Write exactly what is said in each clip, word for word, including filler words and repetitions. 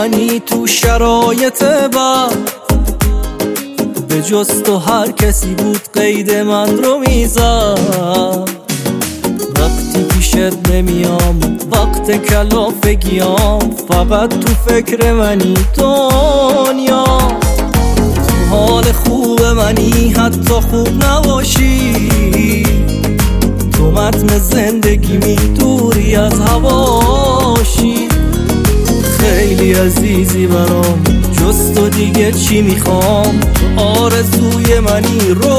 منی تو شرایط بد، به جز تو هر کسی بود قید من رو میزد. وقتی پیشت نمیام وقت کلافگیام، فقط تو فکر منی دنیا. تو حال خوب منی حتی خوب نباشی، تو متن زندگی می دوری از هواشی. خیلی عزیزی برام، جز تو دیگه چی میخوام؟ تو آرزوی منی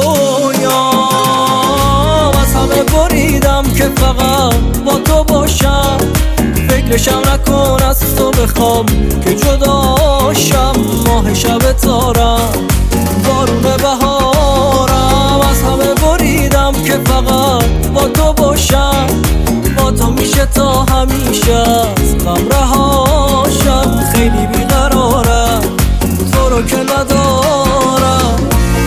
رویام. از همه بریدم که فقط با تو باشم، فکرشم نکن از تو بخوام که جداشم. ماه شب تارم، بارون بهارم. از همه بریدم که فقط با تو باشم، با تو میشه تا همیشه از غم رهاشم. خیلی بیقرارم تو رو که ندارم.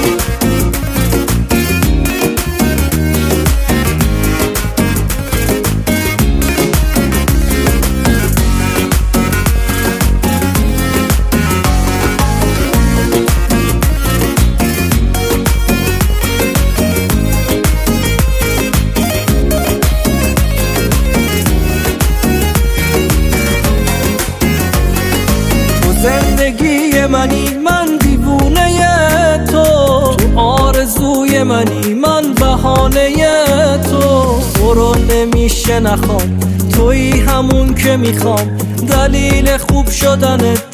زندگی منی، من دیوونه تو، تو آرزوی منی، من بهانه تو. تو رو نمیشه نخوام، تویی همون که میخوام، دلیل خوب شدن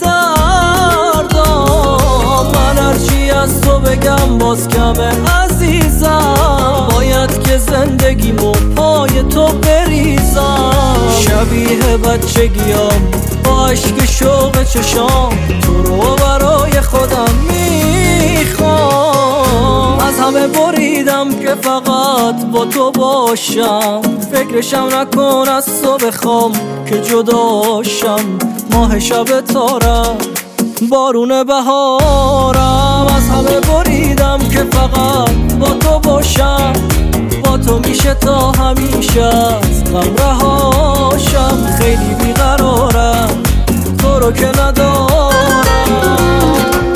دردام. من هرچی از تو بگم باز کمه عزیزم، باید که زندگیمو پای تو بریزم. شبیه بچگیام با عشق شوق چشام، تو رو برای خودم میخوام. از همه بریدم که فقط با تو باشم، فکرشم نکن از تو بخوام که جداشم. ماه شب تارم، بارون بهارم. از همه بریدم که فقط با تو باشم، با تو میشه تا همیشه از غم رهاشم. خیلی بیقرارم تو رو که ندارم.